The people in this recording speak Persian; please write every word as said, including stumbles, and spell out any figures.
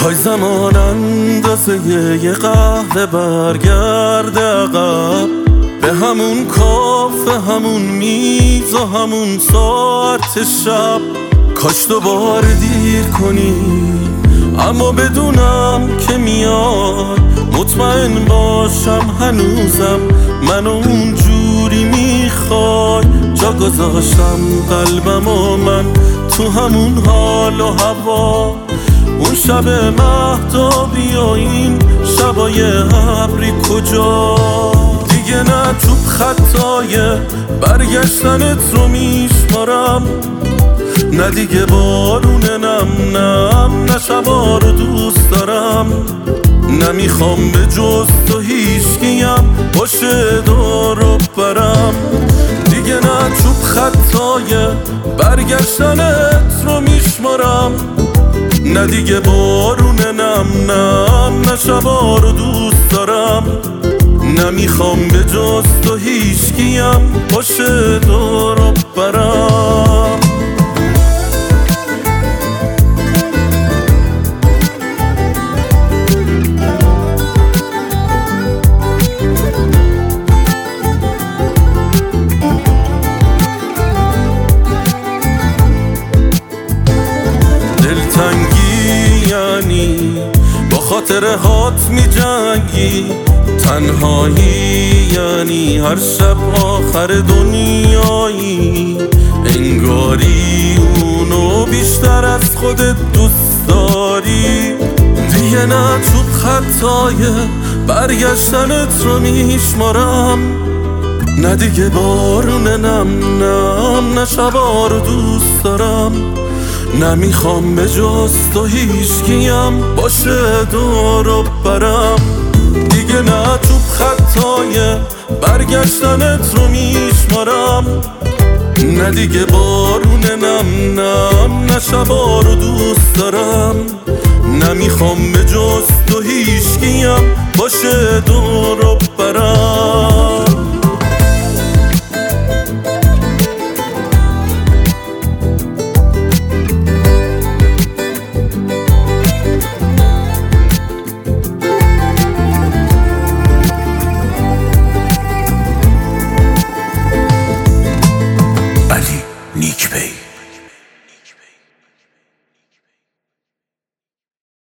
میخوای زمان اندازه یه قهوه برگرده عقب، به همون کافه، همون میز و همون ساعت شب. کاش دوباره دیر کنی اما بدونم که میاد، مطمئن باشم هنوزم منو اونجوری میخوای. جا گذاشتم قلبم و من تو همون حال و هوا، اون شب مهتابی و این شبای ابری کجا. دیگه نه تو خطای برگشتنت رو میشمارم، نه دیگه بارونه نم نم، نه شبا رو دوست دارم. نمیخوام به جز تو هیچکیم باشه دور و برم. دیگه نه چوب خطای برگشتنت رو میشمارم، نه دیگه بارونه نم نم، نه شبا رو دوست دارم. نمیخوام به جز تو هیچکیم باشه دور و برم. دلتنگی یعنی با خاطر هات می جنگی، تنهایی یعنی هر شب آخر دنیایی. انگاری اونو بیشتر از خودت دوست داری. دیگه نه چوب خطای برگشتنت رو میشمارم، نه دیگه بارونه نم نم، نه شبا رو دوست دارم. نمیخوام به جز تو هیچکیم باشه دور و برم. دیگه نه چوب خطای برگشتنت رو میشمارم، نه دیگه بارونه نم نم، نه شبا رو دوست دارم. نمیخوام به جز تو هیچکیم باشه دور و برم.